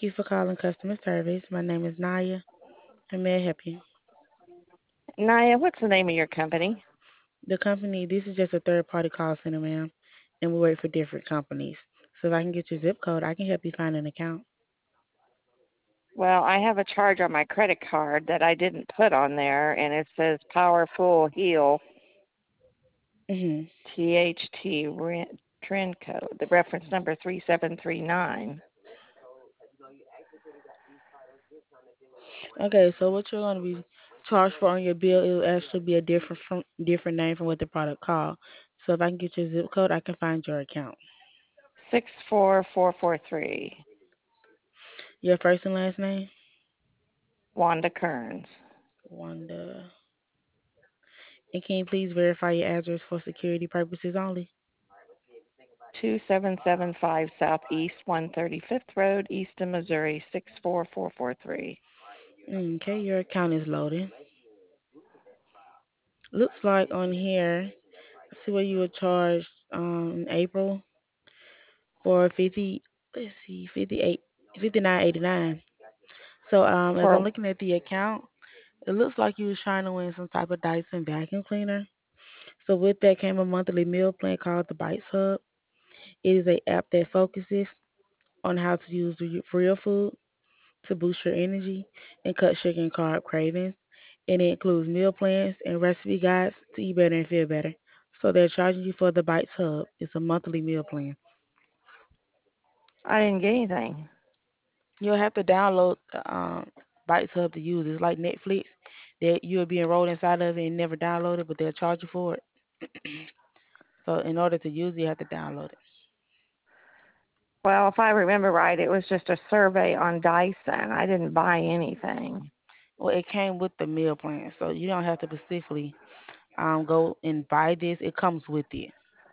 Thank you for calling customer service. My name is Naya, and may I help you? Naya, what's the name of your company? The company, this is just a third party call center, ma'am, and we work for different companies. So if I can get your zip code, I can help you find an account. Well, I have a charge on my credit card that I didn't put on there, and it says Powerful Heal hmm THT trend code. The reference number 3739. Okay, so what you're going to be charged for on your bill, it will actually be a different name from what the product called. So if I can get your zip code, I can find your account. 64443. Your first and last name? Wanda Kearns. Wanda. And can you please verify your address for security purposes only? 2775 Southeast 135th Road, Easton, Missouri 64443. Okay, your account is loading. Looks like on here, I see where you were charged in April for 50, let's see, 58, 59.89. So as I'm For looking at the account, it looks like you was trying to win some type of Dyson vacuum cleaner. So with that came a monthly meal plan called the Bites Hub. It is an app that focuses on how to use real food to boost your energy and cut sugar and carb cravings. And it includes meal plans and recipe guides to eat better and feel better. So they're charging you for the Bites Hub. It's a monthly meal plan. I didn't get anything. You'll have to download the Bites Hub to use it. It's like Netflix that you'll be enrolled inside of it and never download it, but they'll charge you for it. So in order to use it, you have to download it. Well, if I remember right, it was just a survey on Dyson. I didn't buy anything. Well, it came with the meal plan, so you don't have to specifically go and buy this. It comes with it.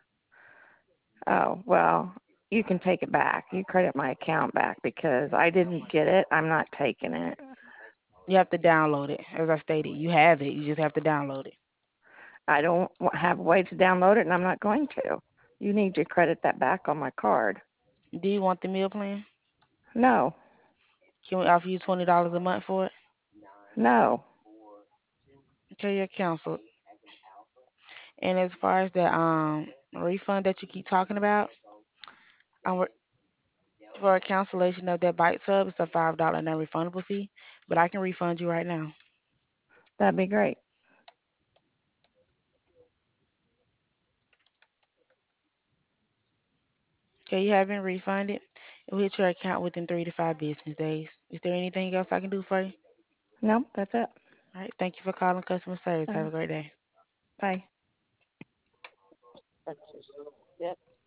Oh, well, you can take it back. You credit my account back because I didn't get it. I'm not taking it. You have to download it. As I stated, you have it. You just have to download it. I don't have a way to download it, and I'm not going to. You need to credit that back on my card. Do you want the meal plan? No, Can we offer you $20 a month for it? no. Okay, you're canceled. And as far as the refund that you keep talking about, um, for a cancellation of that bite sub, it's a $5 non-refundable fee. But I can refund you right now. That'd be great. Okay, you have been refunded. It will hit your account within 3 to 5 business days. Is there anything else I can do for you? No, that's it. All right. Thank you for calling customer service. All Have a right. great day. Bye. That's just it.